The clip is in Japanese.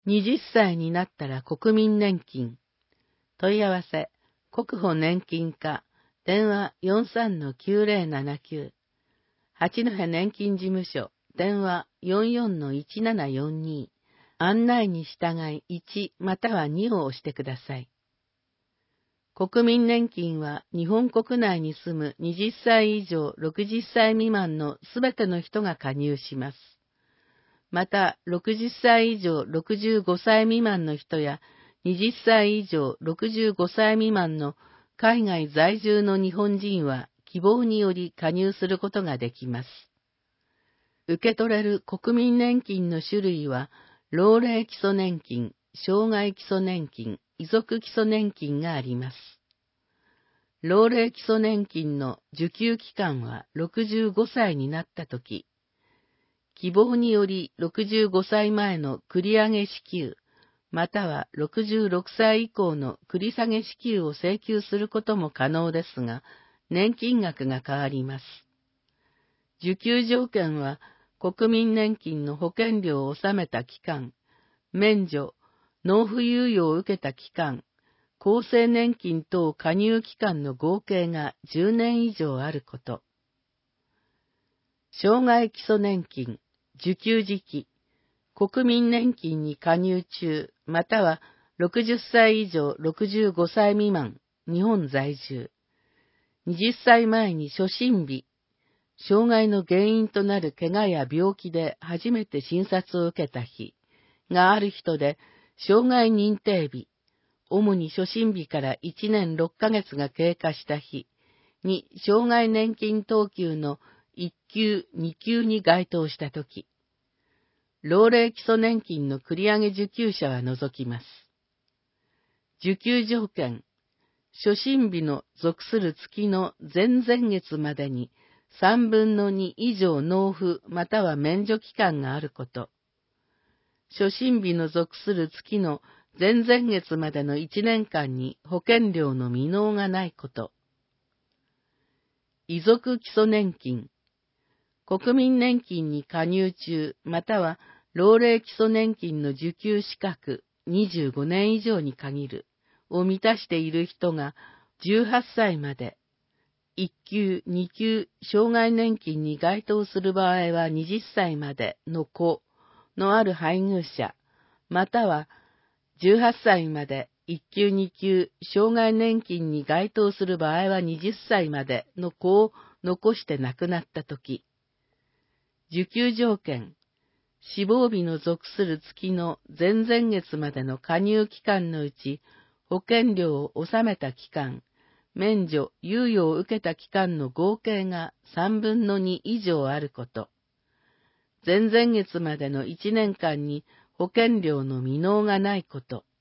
20歳になったら国民年金。問い合わせ、国保年金課、電話 43-9079。八戸年金事務所、電話 44-1742。案内に従い1または2を押してください。国民年金は日本国内に住む20歳以上60歳未満のすべての人が加入します。また、60歳以上65歳未満の人や20歳以上65歳未満の海外在住の日本人は希望により加入することができます。受け取れる国民年金の種類は、老齢基礎年金、障害基礎年金、遺族基礎年金があります。老齢基礎年金の受給期間は65歳になったとき、希望により65歳前の繰り上げ支給、または66歳以降の繰り下げ支給を請求することも可能ですが、年金額が変わります。受給条件は、国民年金の保険料を納めた期間、免除、納付猶予を受けた期間、厚生年金等加入期間の合計が10年以上あること。障害基礎年金、受給時期、国民年金に加入中、または60歳以上65歳未満、日本在住。20歳前に初診日、障害の原因となる怪我や病気で初めて診察を受けた日がある人で、障害認定日、主に初診日から1年6ヶ月が経過した日に障害年金等級の1級、2級に該当したとき、老齢基礎年金の繰り上げ受給者は除きます。受給条件、初診日の属する月の前々月までに3分の2以上納付または免除期間があること。初診日の属する月の前々月までの1年間に保険料の未納がないこと。遺族基礎年金。国民年金に加入中または老齢基礎年金の受給資格25年以上に限るを満たしている人が18歳まで、1級、2級、障害年金に該当する場合は20歳までの子のある配偶者、または18歳まで1級、2級、障害年金に該当する場合は20歳までの子を残して亡くなったとき、受給条件、死亡日の属する月の前々月までの加入期間のうち、保険料を納めた期間、免除、猶予を受けた期間の合計が3分の2以上あること。前々月までの1年間に保険料の未納がないこと。